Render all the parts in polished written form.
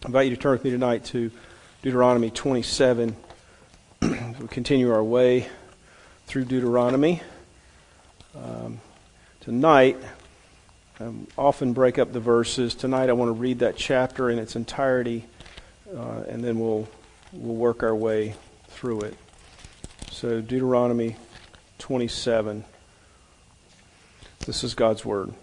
I invite you to turn with me tonight to Deuteronomy 27. We continue our way through Deuteronomy. Tonight, I often break up the verses. Tonight I want to read that chapter in its entirety, and then we'll work our way through it. So Deuteronomy 27. This is God's Word.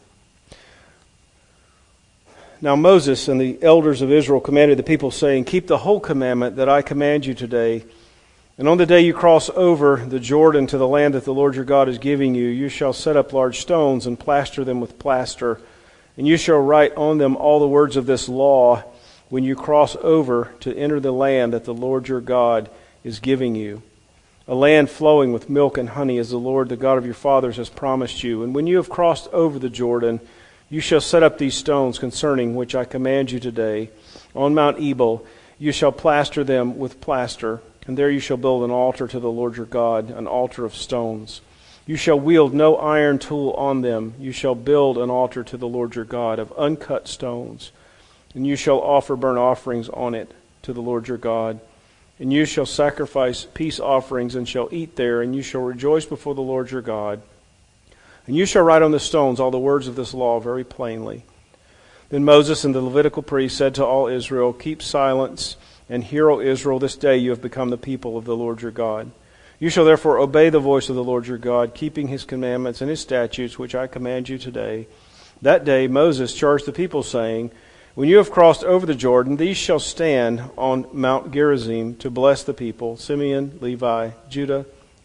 Now Moses and the elders of Israel commanded the people, saying, Keep the whole commandment that I command you today. And on the day you cross over the Jordan to the land that the Lord your God is giving you, you shall set up large stones and plaster them with plaster. And you shall write on them all the words of this law when you cross over to enter the land that the Lord your God is giving you, a land flowing with milk and honey, as the Lord, the God of your fathers, has promised you. And when you have crossed over the Jordan, you shall set up these stones concerning which I command you today. On Mount Ebal you shall plaster them with plaster, and there you shall build an altar to the Lord your God, an altar of stones. You shall wield no iron tool on them. You shall build an altar to the Lord your God of uncut stones, and you shall offer burnt offerings on it to the Lord your God. And you shall sacrifice peace offerings and shall eat there, and you shall rejoice before the Lord your God. And you shall write on the stones all the words of this law very plainly. Then Moses and the Levitical priests said to all Israel, Keep silence, and hear, O Israel, this day you have become the people of the Lord your God. You shall therefore obey the voice of the Lord your God, keeping his commandments and his statutes, which I command you today. That day Moses charged the people, saying, When you have crossed over the Jordan, these shall stand on Mount Gerizim to bless the people, Simeon, Levi, Judah,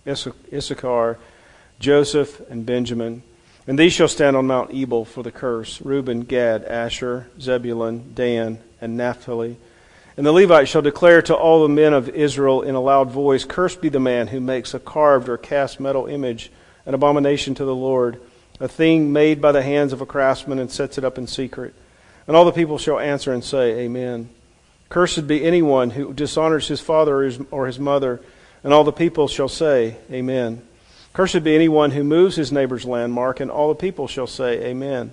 Issachar, Joseph, and Benjamin. And these shall stand on Mount Ebal for the curse, Reuben, Gad, Asher, Zebulun, Dan, and Naphtali. And the Levites shall declare to all the men of Israel in a loud voice, Cursed be the man who makes a carved or cast metal image, an abomination to the Lord, a thing made by the hands of a craftsman, and sets it up in secret. And all the people shall answer and say, Amen. Cursed be anyone who dishonors his father or his mother. And all the people shall say, Amen. Cursed be anyone who moves his neighbor's landmark, and all the people shall say, Amen.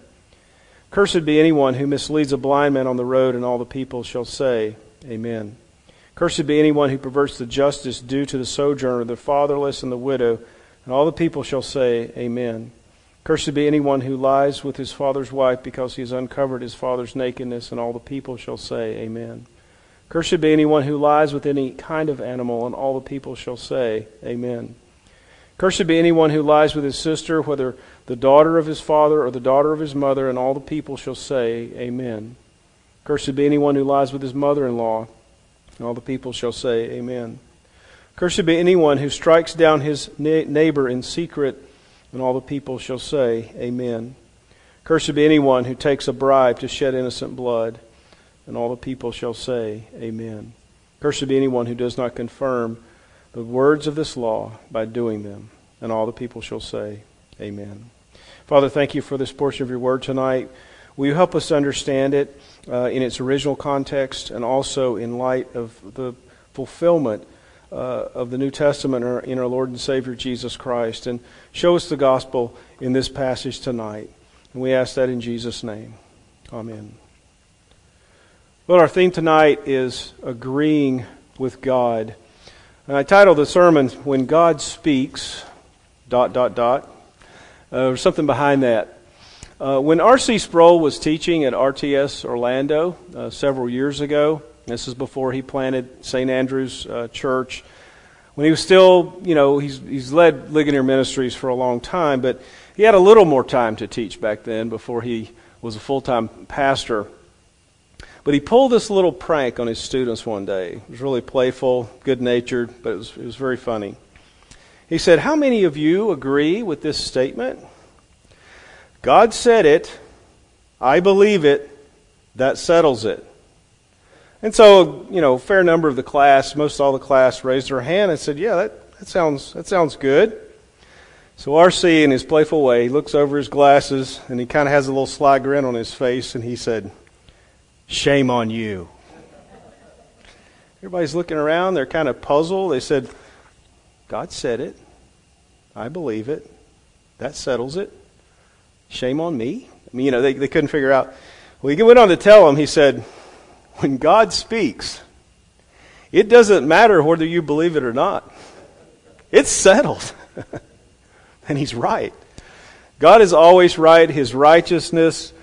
Cursed be anyone who misleads a blind man on the road, and all the people shall say, Amen. Cursed be anyone who perverts the justice due to the sojourner, the fatherless, and the widow, and all the people shall say, Amen. Cursed be anyone who lies with his father's wife, because he has uncovered his father's nakedness, and all the people shall say, Amen. Cursed be anyone who lies with any kind of animal, and all the people shall say, Amen. Cursed be anyone who lies with his sister, whether the daughter of his father or the daughter of his mother, and all the people shall say, Amen. Cursed be anyone who lies with his mother-in-law, and all the people shall say, Amen. Cursed be anyone who strikes down his neighbor in secret, and all the people shall say, Amen. Cursed be anyone who takes a bribe to shed innocent blood, and all the people shall say, Amen. Cursed be anyone who does not confirm the words of this law by doing them, and all the people shall say, Amen. Father, thank you for this portion of your word tonight. Will you help us understand it in its original context, and also in light of the fulfillment of the New Testament in our Lord and Savior Jesus Christ, and show us the gospel in this passage tonight. And we ask that in Jesus' name. Amen. Well, our theme tonight is agreeing with God. And I titled the sermon, When God Speaks, ... There's something behind that. When R.C. Sproul was teaching at RTS Orlando several years ago, this is before he planted St. Andrew's Church, when he was still, he's led Ligonier Ministries for a long time, but he had a little more time to teach back then before he was a full-time pastor. But he pulled this little prank on his students one day. It was really playful, good-natured, but it was very funny. He said, How many of you agree with this statement? God said it, I believe it, that settles it. And so, a fair number of the class, most all the class, raised their hand and said, Yeah, that sounds good. So R.C., in his playful way, he looks over his glasses, and he kind of has a little sly grin on his face, and he said, Shame on you. Everybody's looking around. They're kind of puzzled. They said, God said it. I believe it. That settles it. Shame on me. I mean, they couldn't figure out. Well, he went on to tell them, he said, when God speaks, it doesn't matter whether you believe it or not. It's settled. And He's right. God is always right. His righteousness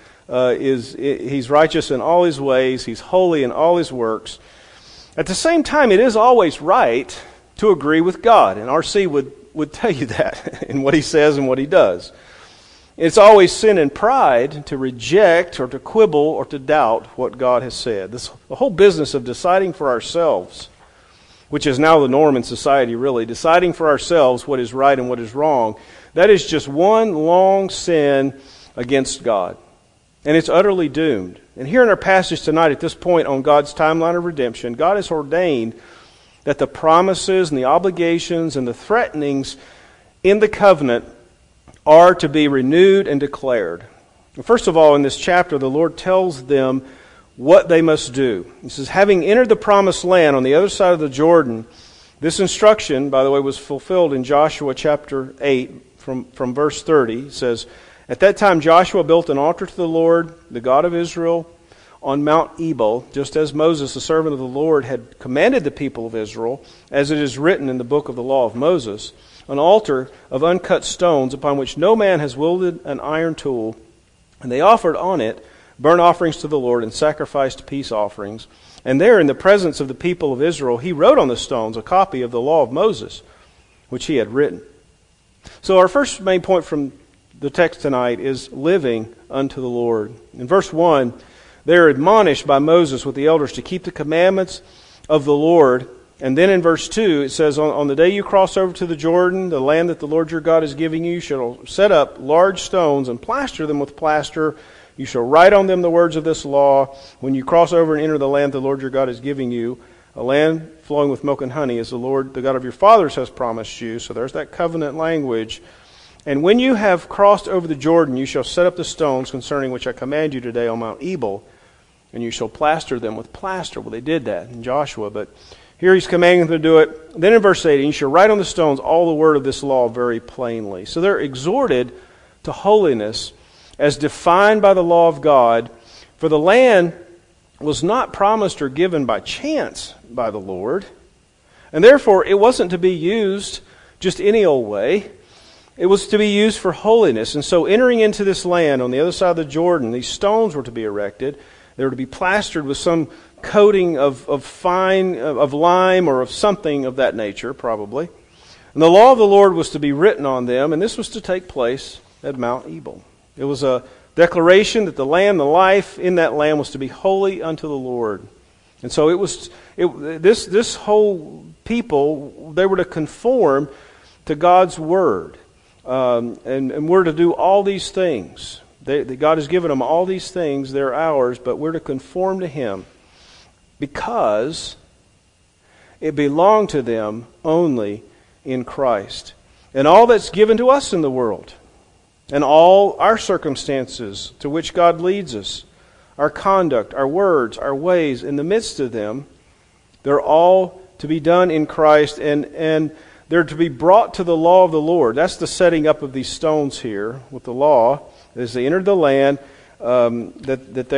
He's righteous in all His ways. He's holy in all His works. At the same time, it is always right to agree with God. And R.C. would tell you that in what he says and what he does. It's always sin and pride to reject or to quibble or to doubt what God has said. The whole business of deciding for ourselves, which is now the norm in society really, deciding for ourselves what is right and what is wrong, that is just one long sin against God. And it's utterly doomed. And here in our passage tonight, at this point on God's timeline of redemption, God has ordained that the promises and the obligations and the threatenings in the covenant are to be renewed and declared. First of all, in this chapter, the Lord tells them what they must do. He says, having entered the promised land on the other side of the Jordan, this instruction, by the way, was fulfilled in Joshua chapter 8 from verse 30. It says, at that time Joshua built an altar to the Lord, the God of Israel, on Mount Ebal, just as Moses, the servant of the Lord, had commanded the people of Israel, as it is written in the book of the law of Moses, an altar of uncut stones upon which no man has wielded an iron tool. And they offered on it burnt offerings to the Lord and sacrificed peace offerings. And there, in the presence of the people of Israel, he wrote on the stones a copy of the law of Moses, which he had written. So our first main point from the text tonight is living unto the Lord. In verse 1, they are admonished by Moses with the elders to keep the commandments of the Lord. And then in verse 2, it says, on the day you cross over to the Jordan, the land that the Lord your God is giving you, you shall set up large stones and plaster them with plaster. You shall write on them the words of this law. When you cross over and enter the land the Lord your God is giving you, a land flowing with milk and honey, as the Lord, the God of your fathers, has promised you. So there's that covenant language. And when you have crossed over the Jordan, you shall set up the stones concerning which I command you today on Mount Ebal, and you shall plaster them with plaster. Well, they did that in Joshua, but here he's commanding them to do it. Then in verse 8, you shall write on the stones all the word of this law very plainly. So they're exhorted to holiness as defined by the law of God. For the land was not promised or given by chance by the Lord, and therefore it wasn't to be used just any old way. It was to be used for holiness. And so entering into this land on the other side of the Jordan, these stones were to be erected. They were to be plastered with some coating of lime or of something of that nature, probably. And the law of the Lord was to be written on them, and this was to take place at Mount Ebal. It was a declaration that the land, the life in that land was to be holy unto the Lord. And so this whole people, they were to conform to God's word. And we're to do all these things. God has given them all these things. They're ours, but we're to conform to Him because it belonged to them only in Christ. And all that's given to us in the world, and all our circumstances to which God leads us, our conduct, our words, our ways, in the midst of them, they're all to be done in Christ, and they're to be brought to the law of the Lord. That's the setting up of these stones here with the law. As they entered the land that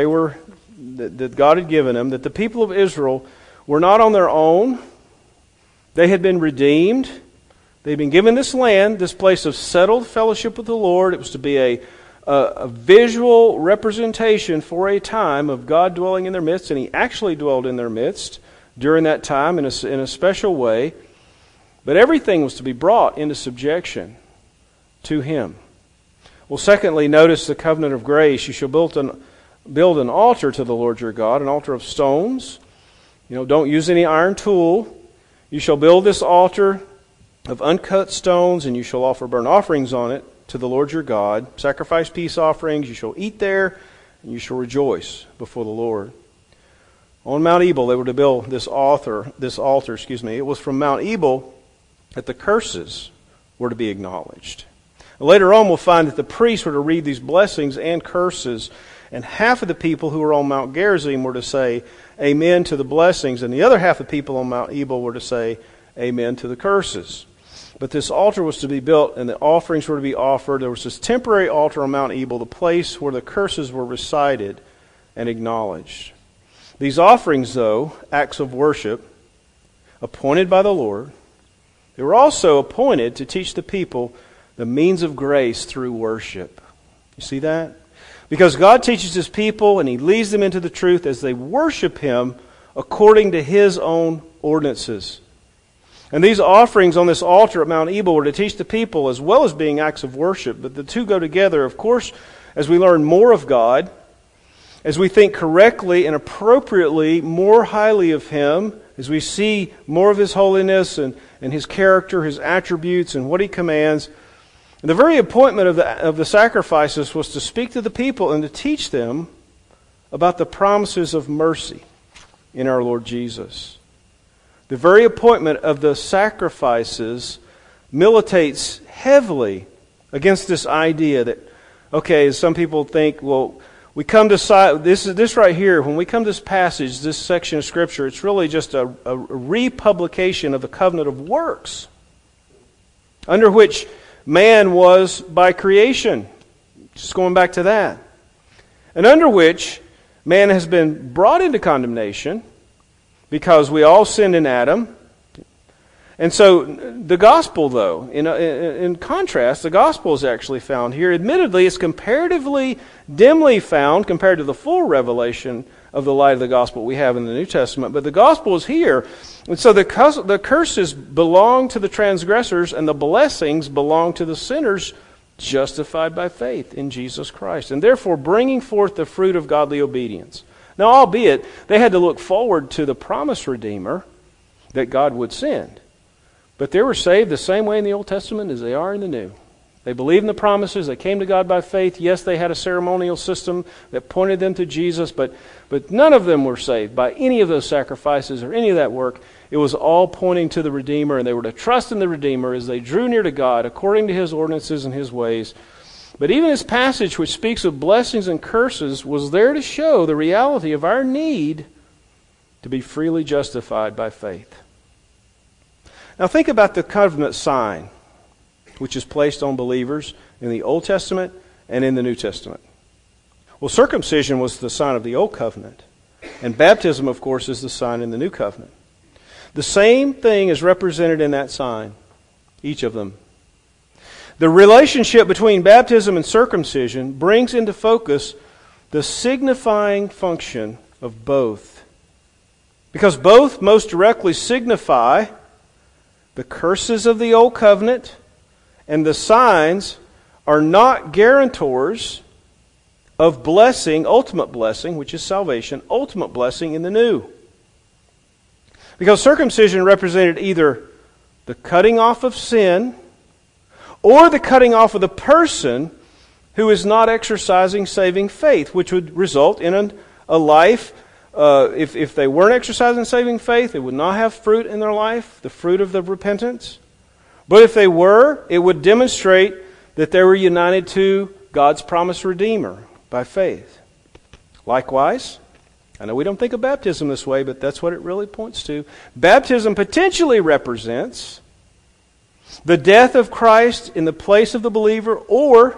God had given them, that the people of Israel were not on their own. They had been redeemed. They'd been given this land, this place of settled fellowship with the Lord. It was to be a visual representation for a time of God dwelling in their midst, and He actually dwelled in their midst during that time in a special way. But everything was to be brought into subjection to Him. Well, secondly, notice the covenant of grace. You shall build an altar to the Lord your God, an altar of stones. Don't use any iron tool. You shall build this altar of uncut stones, and you shall offer burnt offerings on it to the Lord your God. Sacrifice peace offerings. You shall eat there, and you shall rejoice before the Lord. On Mount Ebal, they were to build this altar. It was from Mount Ebal that the curses were to be acknowledged. Later on, we'll find that the priests were to read these blessings and curses, and half of the people who were on Mount Gerizim were to say amen to the blessings, and the other half of the people on Mount Ebal were to say amen to the curses. But this altar was to be built, and the offerings were to be offered. There was this temporary altar on Mount Ebal, the place where the curses were recited and acknowledged. These offerings, though, acts of worship, appointed by the Lord, they were also appointed to teach the people the means of grace through worship. You see that? Because God teaches His people and He leads them into the truth as they worship Him according to His own ordinances. And these offerings on this altar at Mount Ebal were to teach the people as well as being acts of worship. But the two go together, of course, as we learn more of God, as we think correctly and appropriately more highly of Him, as we see more of His holiness and His character, His attributes, and what He commands. And the very appointment of the sacrifices was to speak to the people and to teach them about the promises of mercy in our Lord Jesus. The very appointment of the sacrifices militates heavily against this idea that, okay, some people think, well, we come to this right here, when we come to this passage, this section of Scripture, it's really just a republication of the covenant of works, under which man was by creation. Just going back to that. And under which man has been brought into condemnation because we all sinned in Adam. And so the gospel, though, in contrast, the gospel is actually found here. Admittedly, it's comparatively dimly found compared to the full revelation of the light of the gospel we have in the New Testament. But the gospel is here. And so the curses belong to the transgressors and the blessings belong to the sinners justified by faith in Jesus Christ. And therefore bringing forth the fruit of godly obedience. Now, albeit, they had to look forward to the promised Redeemer that God would send. But they were saved the same way in the Old Testament as they are in the New. They believed in the promises. They came to God by faith. Yes, they had a ceremonial system that pointed them to Jesus, but none of them were saved by any of those sacrifices or any of that work. It was all pointing to the Redeemer, and they were to trust in the Redeemer as they drew near to God according to His ordinances and His ways. But even this passage, which speaks of blessings and curses, was there to show the reality of our need to be freely justified by faith. Now think about the covenant sign, which is placed on believers in the Old Testament and in the New Testament. Well, circumcision was the sign of the Old Covenant, and baptism, of course, is the sign in the New Covenant. The same thing is represented in that sign, each of them. The relationship between baptism and circumcision brings into focus the signifying function of both, because both most directly signify the curses of the Old Covenant, and the signs are not guarantors of blessing, ultimate blessing, which is salvation, ultimate blessing in the New. Because circumcision represented either the cutting off of sin or the cutting off of the person who is not exercising saving faith, which would result in a life. If they weren't exercising saving faith, they would not have fruit in their life, the fruit of the repentance. But if they were, it would demonstrate that they were united to God's promised Redeemer by faith. Likewise, I know we don't think of baptism this way, but that's what it really points to. Baptism potentially represents the death of Christ in the place of the believer, or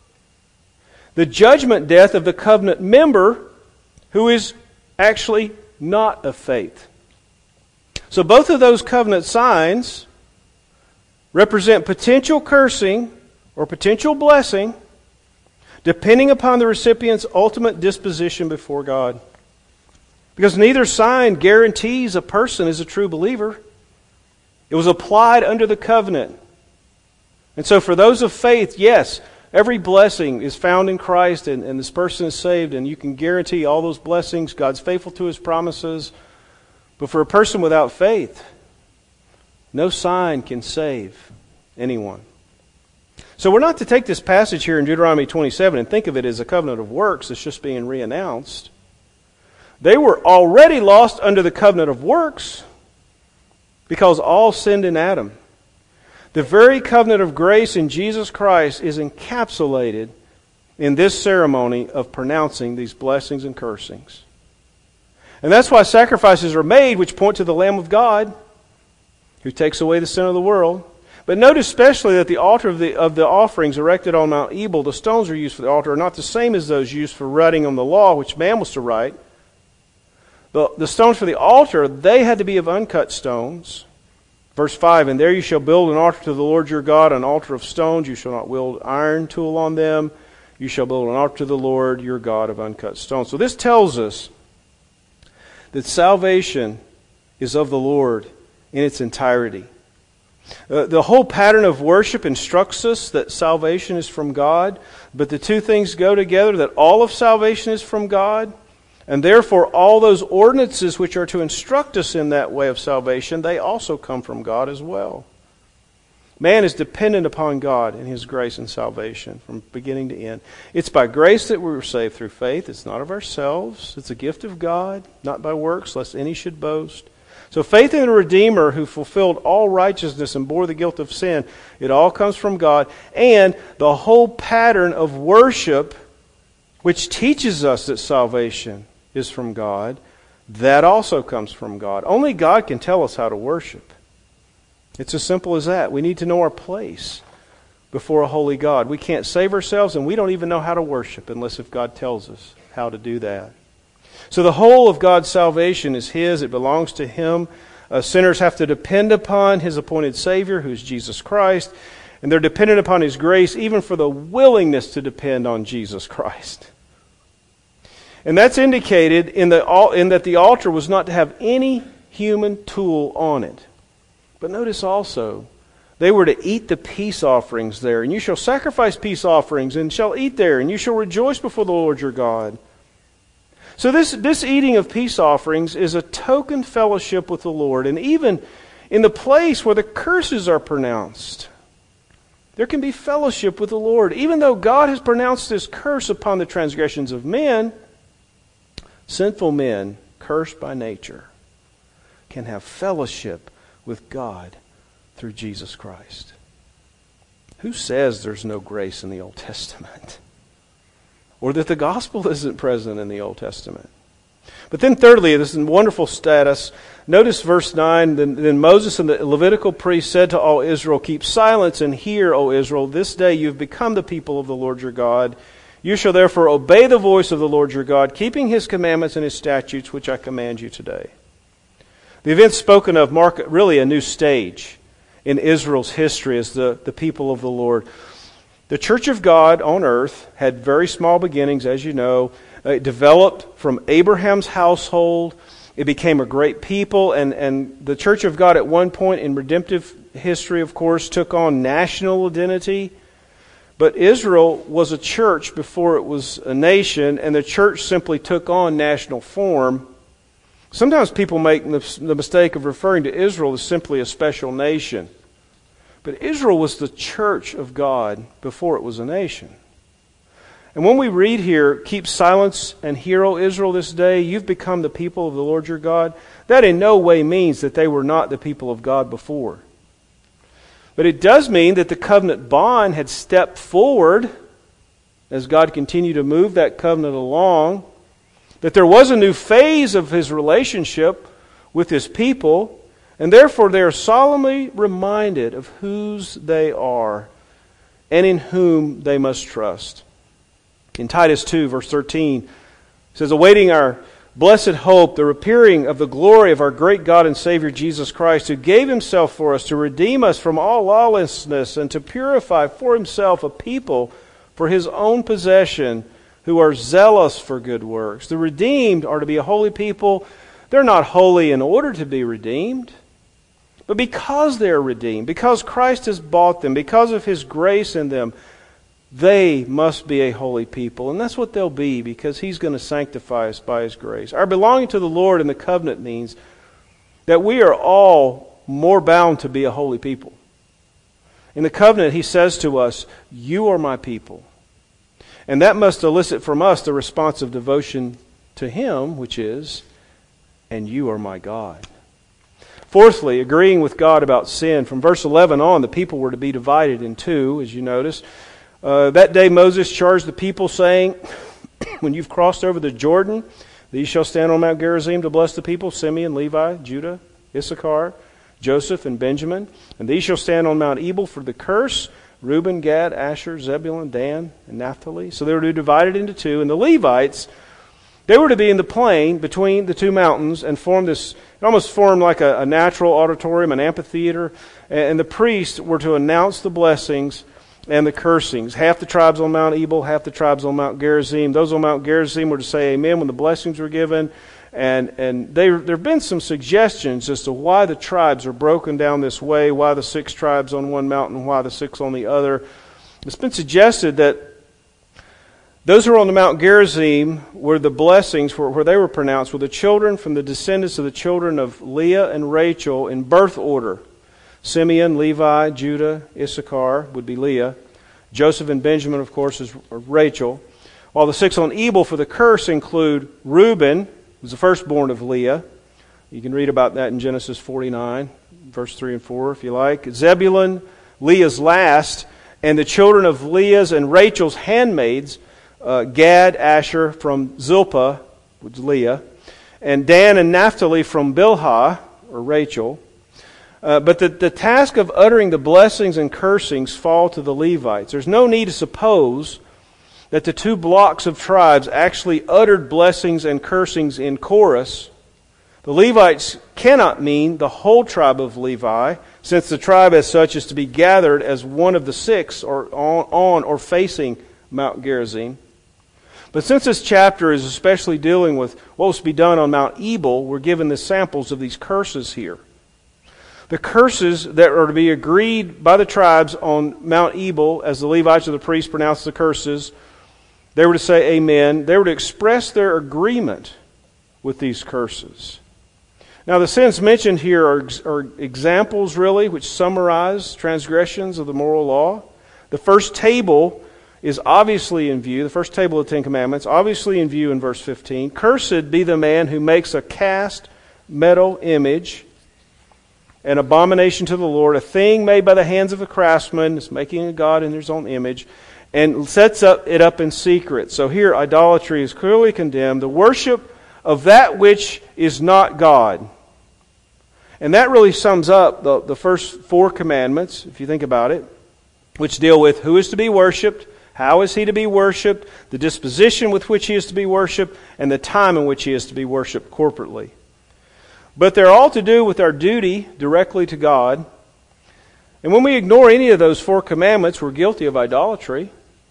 the judgment death of the covenant member who is actually not of faith. So both of those covenant signs represent potential cursing or potential blessing depending upon the recipient's ultimate disposition before God. Because neither sign guarantees a person is a true believer. It was applied under the covenant. And so for those of faith, yes, every blessing is found in Christ, and this person is saved, and you can guarantee all those blessings. God's faithful to His promises. But for a person without faith, no sign can save anyone. So we're not to take this passage here in Deuteronomy 27 and think of it as a covenant of works that's just being reannounced. They were already lost under the covenant of works because all sinned in Adam. The very covenant of grace in Jesus Christ is encapsulated in this ceremony of pronouncing these blessings and cursings. And that's why sacrifices are made which point to the Lamb of God who takes away the sin of the world. But note especially that the altar of the offerings erected on Mount Ebal, the stones are used for the altar, are not the same as those used for writing on the law which man was to write. The stones for the altar, they had to be of uncut stones. Verse 5, and there you shall build an altar to the Lord your God, an altar of stones. You shall not wield iron tool on them. You shall build an altar to the Lord your God of uncut stones. So this tells us that salvation is of the Lord in its entirety. The whole pattern of worship instructs us that salvation is from God, but the two things go together, that all of salvation is from God, and therefore all those ordinances which are to instruct us in that way of salvation, they also come from God as well. Man is dependent upon God in His grace and salvation from beginning to end. It's by grace that we were saved through faith. It's not of ourselves. It's a gift of God, not by works, lest any should boast. So faith in the Redeemer who fulfilled all righteousness and bore the guilt of sin, it all comes from God. And the whole pattern of worship, which teaches us that salvation is from God, that also comes from God. Only God can tell us how to worship. It's as simple as that. We need to know our place before a holy God. We can't save ourselves, and we don't even know how to worship unless if God tells us how to do that. So the whole of God's salvation is His. It belongs to Him. Sinners have to depend upon His appointed Savior, who is Jesus Christ. And they're dependent upon His grace, even for the willingness to depend on Jesus Christ. And that's indicated in that the altar was not to have any human tool on it. But notice also, they were to eat the peace offerings there. And you shall sacrifice peace offerings, and shall eat there, and you shall rejoice before the Lord your God. So this eating of peace offerings is a token fellowship with the Lord. And even in the place where the curses are pronounced, there can be fellowship with the Lord. Even though God has pronounced this curse upon the transgressions of men, sinful men, cursed by nature, can have fellowship with God through Jesus Christ. Who says there's no grace in the Old Testament? Or that the gospel isn't present in the Old Testament? But then thirdly, this is wonderful status. Notice verse 9, Then Moses and the Levitical priests said to all Israel, Keep silence and hear, O Israel. This day you have become the people of the Lord your God. You shall therefore obey the voice of the Lord your God, keeping His commandments and His statutes, which I command you today. The events spoken of mark really a new stage in Israel's history as the people of the Lord. The church of God on earth had very small beginnings, as you know. It developed from Abraham's household. It became a great people. And the church of God at one point in redemptive history, of course, took on national identity. But Israel was a church before it was a nation, and the church simply took on national form. Sometimes people make the mistake of referring to Israel as simply a special nation. But Israel was the church of God before it was a nation. And when we read here, Keep silence and hear, O Israel, this day, you've become the people of the Lord your God, that in no way means that they were not the people of God before. But it does mean that the covenant bond had stepped forward as God continued to move that covenant along, that there was a new phase of His relationship with His people, and therefore they are solemnly reminded of whose they are and in whom they must trust. In Titus 2, verse 13, it says, Awaiting our blessed hope, the appearing of the glory of our great God and Savior Jesus Christ, who gave Himself for us to redeem us from all lawlessness and to purify for Himself a people for His own possession who are zealous for good works. The redeemed are to be a holy people. They're not holy in order to be redeemed, but because they're redeemed, because Christ has bought them, because of His grace in them, they must be a holy people. And that's what they'll be, because He's going to sanctify us by His grace. Our belonging to the Lord in the covenant means that we are all more bound to be a holy people. In the covenant, He says to us, You are my people. And that must elicit from us the response of devotion to Him, which is, And you are my God. Fourthly, agreeing with God about sin. From verse 11 on, the people were to be divided in two, as you notice. That day Moses charged the people, saying, When you've crossed over the Jordan, these shall stand on Mount Gerizim to bless the people, Simeon, Levi, Judah, Issachar, Joseph, and Benjamin. And these shall stand on Mount Ebal for the curse, Reuben, Gad, Asher, Zebulun, Dan, and Naphtali. So they were divided into two. And the Levites, They were to be in the plain between the two mountains and form this, it almost formed like a natural auditorium, an amphitheater, and the priests were to announce the blessings and the cursings. Half the tribes on Mount Ebal, half the tribes on Mount Gerizim. Those on Mount Gerizim were to say amen when the blessings were given. And there have been some suggestions as to why the tribes are broken down this way, why the 6 tribes on one mountain, why the 6 on the other. It's been suggested that those who are on the Mount Gerizim, where the blessings, where they were pronounced, were the children from the descendants of the children of Leah and Rachel in birth order. Simeon, Levi, Judah, Issachar would be Leah. Joseph and Benjamin, of course, is Rachel. While the 6 on Ebal for the curse include Reuben, who's the firstborn of Leah. You can read about that in Genesis 49, verse 3 and 4, if you like. Zebulun, Leah's last, and the children of Leah's and Rachel's handmaids, Gad, Asher from Zilpah, which is Leah, and Dan and Naphtali from Bilhah, or Rachel. But the task of uttering the blessings and cursings fall to the Levites. There's no need to suppose that the 2 blocks of tribes actually uttered blessings and cursings in chorus. The Levites cannot mean the whole tribe of Levi, since the tribe as such is to be gathered as one of the 6 or on or facing Mount Gerizim. But since this chapter is especially dealing with what was to be done on Mount Ebal, we're given the samples of these curses here. The curses that are to be agreed by the tribes on Mount Ebal, as the Levites or the priests pronounced the curses, they were to say amen. They were to express their agreement with these curses. Now the sins mentioned here are examples really which summarize transgressions of the moral law. The first table is obviously in view, the first table of the 10 Commandments, obviously in view in verse 15. Cursed be the man who makes a cast metal image, an abomination to the Lord, a thing made by the hands of a craftsman, is making a god in his own image, and sets it up in secret. So here idolatry is clearly condemned, the worship of that which is not God. And that really sums up the first 4 commandments, if you think about it, which deal with who is to be worshipped, how is he to be worshipped, the disposition with which he is to be worshipped, and the time in which he is to be worshipped corporately. But they're all to do with our duty directly to God. And when we ignore any of those 4 commandments, we're guilty of idolatry.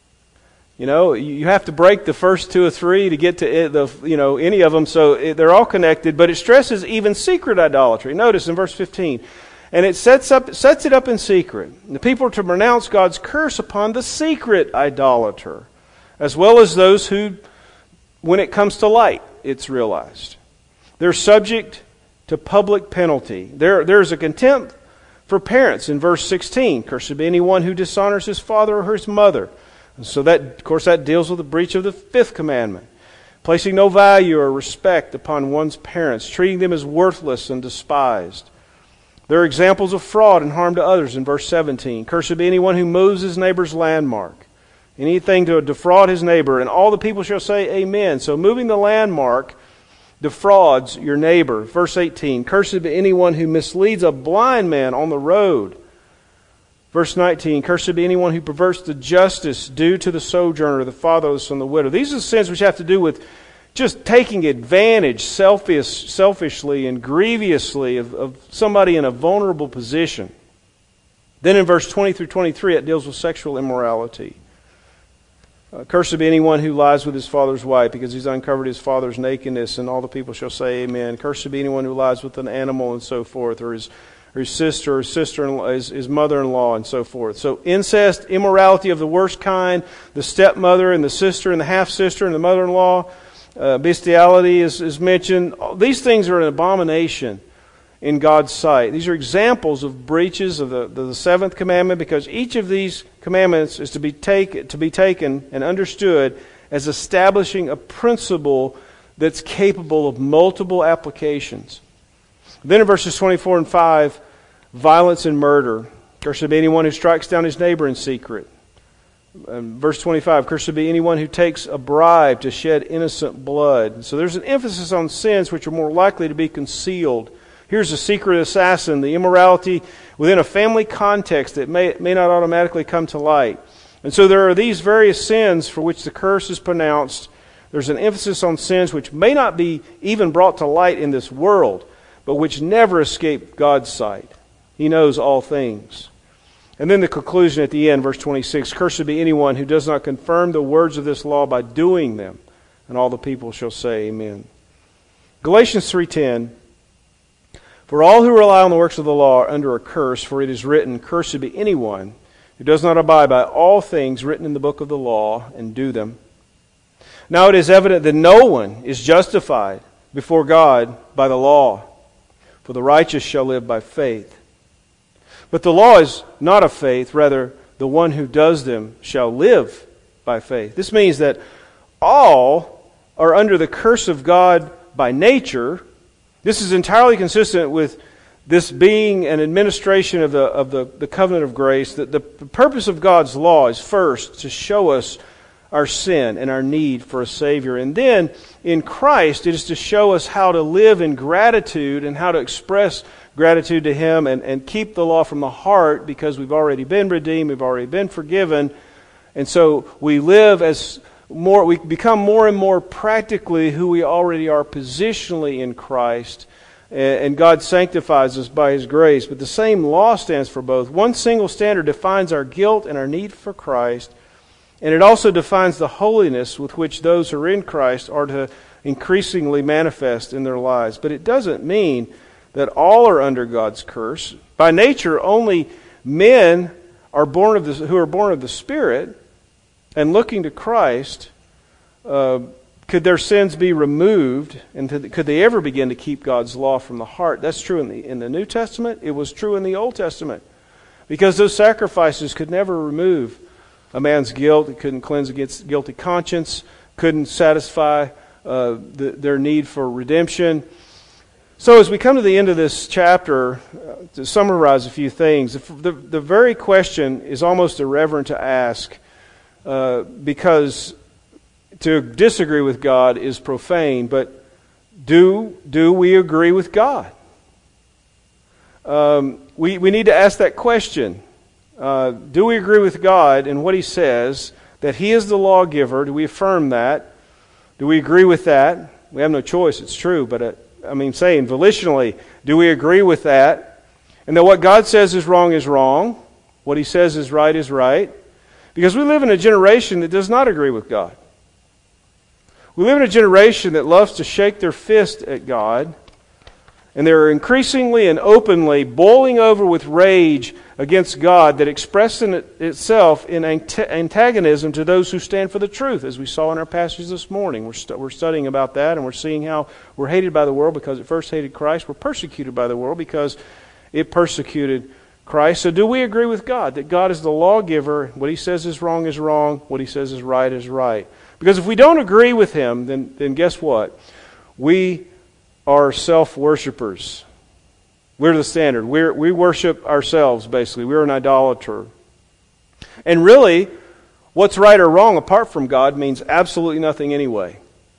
You know, you have to break the first 2 or 3 to get to any of them, so they're all connected. But it stresses even secret idolatry. Notice in verse 15, and it sets it up in secret. The people are to pronounce God's curse upon the secret idolater, as well as those who, when it comes to light, it's realized. They're subject to public penalty. There's a contempt for parents in verse 16. Cursed be anyone who dishonors his father or his mother. And so that, of course, that deals with the breach of the 5th commandment. Placing no value or respect upon one's parents, treating them as worthless and despised. There are examples of fraud and harm to others in verse 17. Cursed be anyone who moves his neighbor's landmark. Anything to defraud his neighbor, and all the people shall say amen. So moving the landmark defrauds your neighbor. Verse 18, cursed be anyone who misleads a blind man on the road. Verse 19, cursed be anyone who perverts the justice due to the sojourner, the fatherless, and the widow. These are sins which have to do with just taking advantage selfishly and grievously of somebody in a vulnerable position. Then in verse 20 through 23, it deals with sexual immorality. Cursed be anyone who lies with his father's wife, because he's uncovered his father's nakedness, and all the people shall say amen. Cursed be anyone who lies with an animal, and so forth, or his sister, or sister-in-law, his mother-in-law, and so forth. So incest, immorality of the worst kind, the stepmother and the sister and the half-sister and the mother-in-law, bestiality is mentioned. These things are an abomination in God's sight. These are examples of breaches of the 7th commandment, because each of these commandments is to be taken and understood as establishing a principle that's capable of multiple applications. Then in verses 24 and 5, violence and murder. Cursed be anyone who strikes down his neighbor in secret. Verse 25, cursed be anyone who takes a bribe to shed innocent blood. So there's an emphasis on sins which are more likely to be concealed. Here's a secret assassin, the immorality within a family context that may not automatically come to light. And so there are these various sins for which the curse is pronounced. there's an emphasis on sins which may not be even brought to light in this world, but which never escape God's sight. He knows all things. And then the conclusion at the end, verse 26, "Cursed be anyone who does not confirm the words of this law by doing them." And all the people shall say, Amen. Galatians 3:10, "For all who rely on the works of the law are under a curse, for it is written, Cursed be anyone who does not abide by all things written in the book of the law and do them. Now it is evident that no one is justified before God by the law, for the righteous shall live by faith. But the law is not of faith, rather the one who does them shall live by faith." This means that all are under the curse of God by nature. This is entirely consistent with this being an administration of the covenant of grace. That the purpose of God's law is first to show us our sin and our need for a Savior. And then in Christ it is to show us how to live in gratitude and how to express gratitude to Him and keep the law from the heart, because we've already been redeemed, we've already been forgiven. And so we live we become more and more practically who we already are positionally in Christ. And God sanctifies us by His grace. But the same law stands for both. One single standard defines our guilt and our need for Christ. And it also defines the holiness with which those who are in Christ are to increasingly manifest in their lives. But it doesn't mean that all are under God's curse. By nature, only men are who are born of the Spirit and looking to Christ. Could their sins be removed, and could they ever begin to keep God's law from the heart? That's true in the New Testament. It was true in the Old Testament, because those sacrifices could never remove a man's guilt. It couldn't cleanse against guilty conscience, couldn't satisfy their need for redemption. So as we come to the end of this chapter, to summarize a few things, the very question is almost irreverent to ask, because to disagree with God is profane, but do we agree with God? We need to ask that question. Do we agree with God in what He says, that He is the lawgiver? Do we affirm that? Do we agree with that? We have no choice, it's true, but saying volitionally, do we agree with that? And that what God says is wrong, what He says is right? Because we live in a generation that does not agree with God. We live in a generation that loves to shake their fist at God, and they're increasingly and openly boiling over with rage against God that expresses itself in antagonism to those who stand for the truth, as we saw in our passage this morning. We're studying about that, and we're seeing how we're hated by the world because it first hated Christ. We're persecuted by the world because it persecuted Christ. So do we agree with God that God is the lawgiver? What He says is wrong, what He says is right. Because if we don't agree with Him, then guess what? We are self-worshippers. We're the standard. We worship ourselves, basically. We're an idolater. And really, what's right or wrong apart from God means absolutely nothing anyway.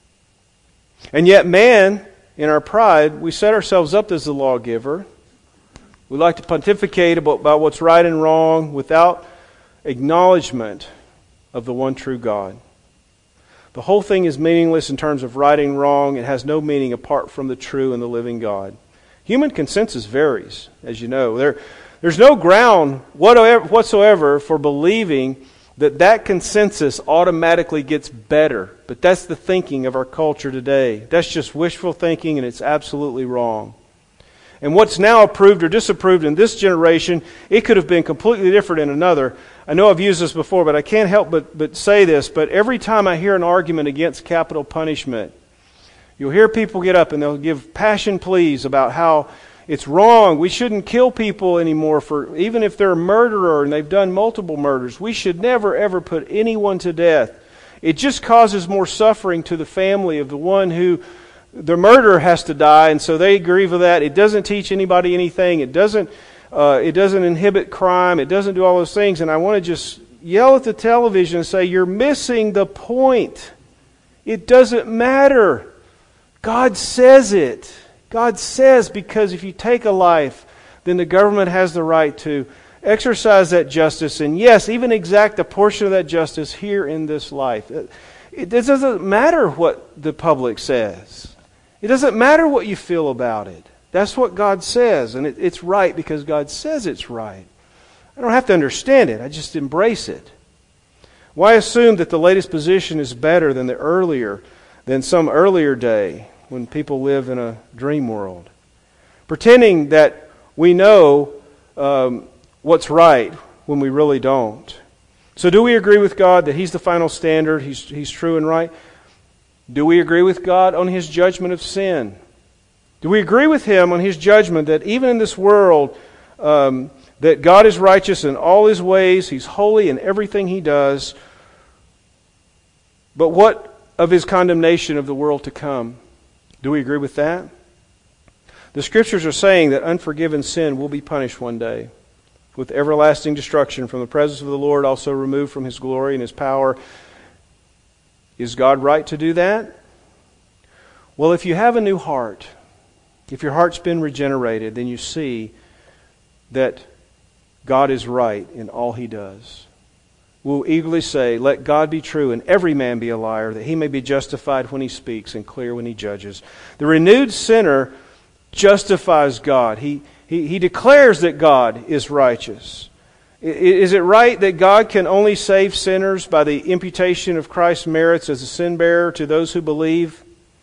And yet man, in our pride, we set ourselves up as the lawgiver. We like to pontificate about what's right and wrong without acknowledgement of the one true God. The whole thing is meaningless in terms of right and wrong. It has no meaning apart from the true and the living God. Human consensus varies, as you know. There's no ground whatsoever for believing that consensus automatically gets better. But that's the thinking of our culture today. That's just wishful thinking, and it's absolutely wrong. And what's now approved or disapproved in this generation, it could have been completely different in another. I know I've used this before, but I can't help but say this. But every time I hear an argument against capital punishment, you'll hear people get up and they'll give passion pleas about how it's wrong. We shouldn't kill people anymore, even if they're a murderer and they've done multiple murders. We should never, ever put anyone to death. It just causes more suffering to the family of the one who the murderer has to die, and so they grieve with that. It doesn't teach anybody anything. It doesn't inhibit crime. It doesn't do all those things. And I want to just yell at the television and say, you're missing the point. It doesn't matter. God says it. God says, because if you take a life, then the government has the right to exercise that justice, and yes, even exact a portion of that justice here in this life. It doesn't matter what the public says. It doesn't matter what you feel about it. That's what God says, and it's right because God says it's right. I don't have to understand it. I just embrace it. Why assume that the latest position is better than some earlier day when people live in a dream world? Pretending that we know what's right when we really don't. So do we agree with God that He's the final standard, He's true and right? Do we agree with God on His judgment of sin? Do we agree with Him on His judgment that even in this world, that God is righteous in all His ways, He's holy in everything He does, but what of His condemnation of the world to come? Do we agree with that? The Scriptures are saying that unforgiven sin will be punished one day with everlasting destruction from the presence of the Lord, also removed from His glory and His power. Is God right to do that? Well, if you have a new heart, if your heart's been regenerated, then you see that God is right in all He does. We'll eagerly say, let God be true and every man be a liar, that he may be justified when he speaks and clear when he judges. The renewed sinner justifies God. He declares that God is righteous. Is it right that God can only save sinners by the imputation of Christ's merits as a sin bearer to those who believe?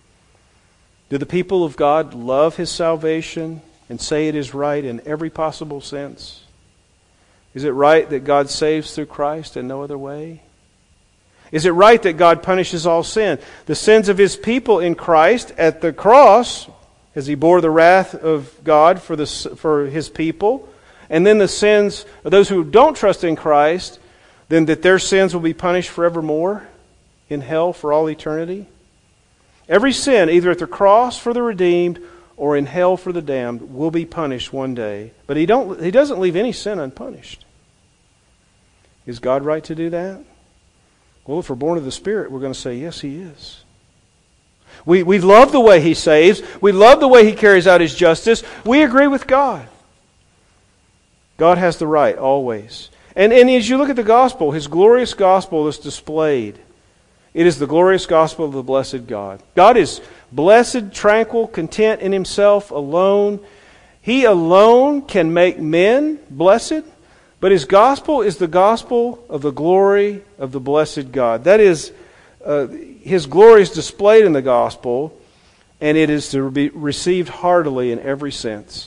Do the people of God love His salvation and say it is right in every possible sense? Is it right that God saves through Christ and no other way? Is it right that God punishes all sin? The sins of His people in Christ at the cross, as He bore the wrath of God for His people, and then the sins of those who don't trust in Christ, then that their sins will be punished forevermore in hell for all eternity. Every sin, either at the cross for the redeemed or in hell for the damned, will be punished one day. But He doesn't leave any sin unpunished. Is God right to do that? Well, if we're born of the Spirit, we're going to say, yes, He is. We love the way He saves. We love the way He carries out His justice. We agree with God. God has the right, always. And as you look at the gospel, His glorious gospel is displayed. It is the glorious gospel of the blessed God. God is blessed, tranquil, content in Himself alone. He alone can make men blessed, but His gospel is the gospel of the glory of the blessed God. That is, His glory is displayed in the gospel, and it is to be received heartily in every sense.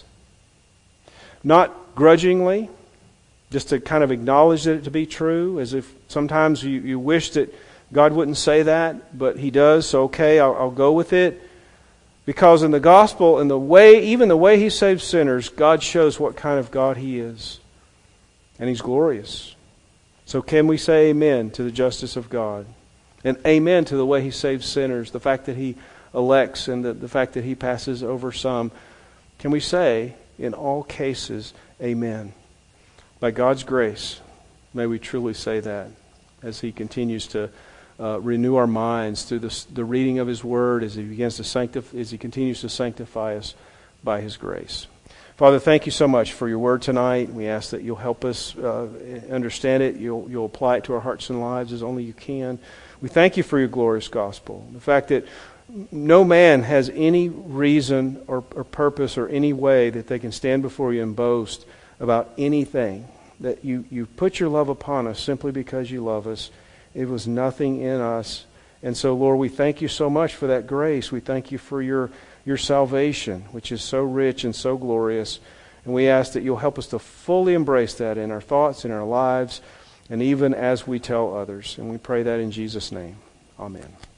Not grudgingly, just to kind of acknowledge it to be true, as if sometimes you wish that God wouldn't say that, but He does, so okay, I'll go with it. Because in the gospel, in the way, even the way He saves sinners, God shows what kind of God He is. And He's glorious. So can we say amen to the justice of God? And amen to the way He saves sinners, the fact that He elects and the fact that He passes over some. Can we say, in all cases, amen? By God's grace, may we truly say that as He continues to renew our minds through the reading of His Word, as He continues to sanctify us by His grace. Father, thank You so much for Your Word tonight. We ask that You'll help us understand it. You'll apply it to our hearts and lives as only You can. We thank You for Your glorious gospel. The fact that no man has any reason or purpose or any way that they can stand before You and boast about anything. That you put Your love upon us simply because You love us. It was nothing in us. And so, Lord, we thank You so much for that grace. We thank You for Your salvation, which is so rich and so glorious. And we ask that You'll help us to fully embrace that in our thoughts, in our lives, and even as we tell others. And we pray that in Jesus' name. Amen.